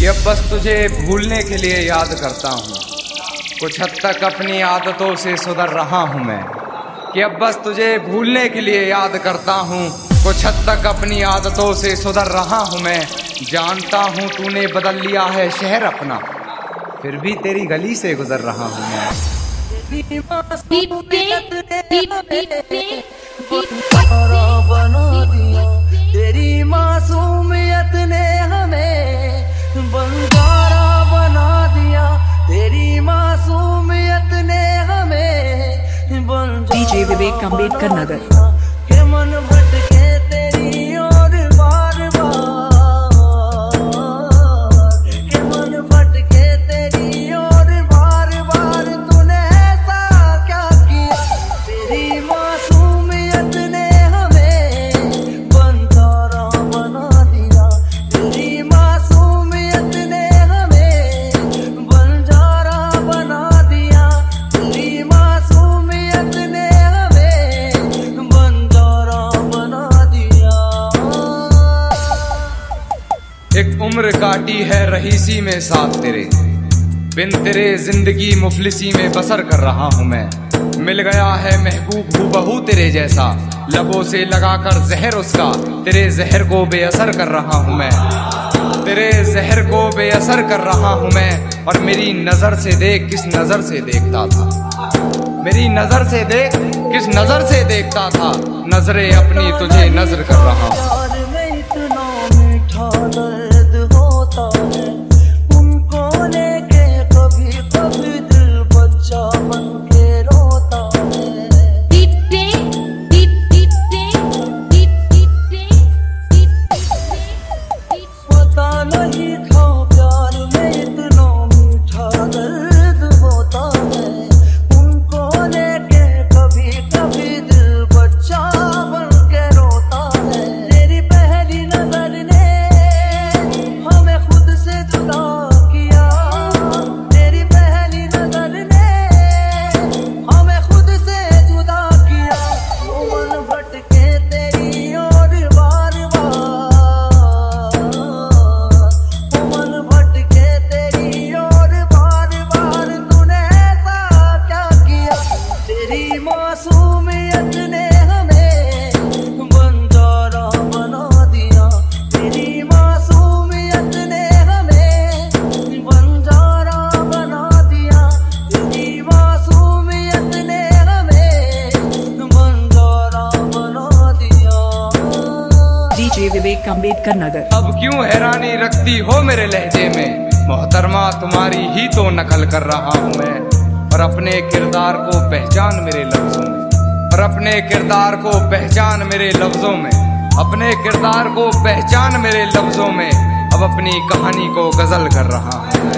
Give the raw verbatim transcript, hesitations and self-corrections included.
कि अब बस तुझे भूलने के लिए याद करता हूँ। कुछ हद तक अपनी आदतों से सुधर रहा हूँ मैं, कि अब बस तुझे भूलने के लिए याद करता हूँ। कुछ हद तक अपनी आदतों से सुधर रहा हूँ मैं। जानता हूँ तूने बदल लिया है शहर अपना, फिर भी तेरी गली से गुजर रहा हूँ मैं। तेरी मासूमियत ने हमें बंजारा बना दिया, तेरी मासूमियत ने हमें बंजारा। डीजे विवेक अम्बेडकर नगर। के मन भटके तेरी और बार बार, के मन भटके तेरी और बार बार, तूने ऐसा क्या किया? तेरी मासूमियत ने हमें बंजारा बना दिया, तेरी मासूमियत ने हमें बंजारा बना दिया, तेरी मासूमियत ने हमें बंजारा बना दिया। एक उम्र काटी है रहीसी में साथ तेरे, बिन तेरे जिंदगी मुफलिसी में बसर कर रहा हूँ मैं। मिल गया है महबूब हूबहू तेरे जैसा, लबों से लगाकर जहर उसका, तेरे जहर को बेअसर कर रहा हूँ मैं, तेरे जहर को बेअसर कर रहा हूँ मैं। और मेरी नजर से देख किस नजर से देखता था, मेरी नजर से देख किस नजर से देखता था, नजरे अपनी तुझे नजर कर रहा हूँ। प्यार में इतना मीठा दर्द होता है, उनको लेके कभी कभी दिल बच्चा बन के रोता है। पता नहीं था प्यार में इतना मीठा दर्द होता है, उनको लेके कभी कभी दिल बच्चा बन के रोता है। तेरी पहली नजर ने हमें खुद से जुदा किया, तेरी पहली नजर ने हमें खुद से जुदा किया। वो मन भटके तेरी और बार बार, वो मन भटके तेरी और बार बार, तूने ऐसा क्या किया? तेरी मासूमियत ने हमें बंजारा बना दिया, तेरी मासूमियत ने हमें बंजारा बना दिया, तेरी मासूमियत ने हमें बंजारा बना दिया। डीजे विवेक अम्बेडकर नगर। अब क्यों हैरानी रखती हो मेरे लहजे में, मोहतरमा तुम्हारी ही तो नकल कर रहा हूँ मैं। और अपने किरदार को पहचान मेरे लफ्जों में, और अपने किरदार को पहचान मेरे लफ्जों में, अपने किरदार को पहचान मेरे लफ्जों में। अब अपनी कहानी को गजल कर रहा हूँ।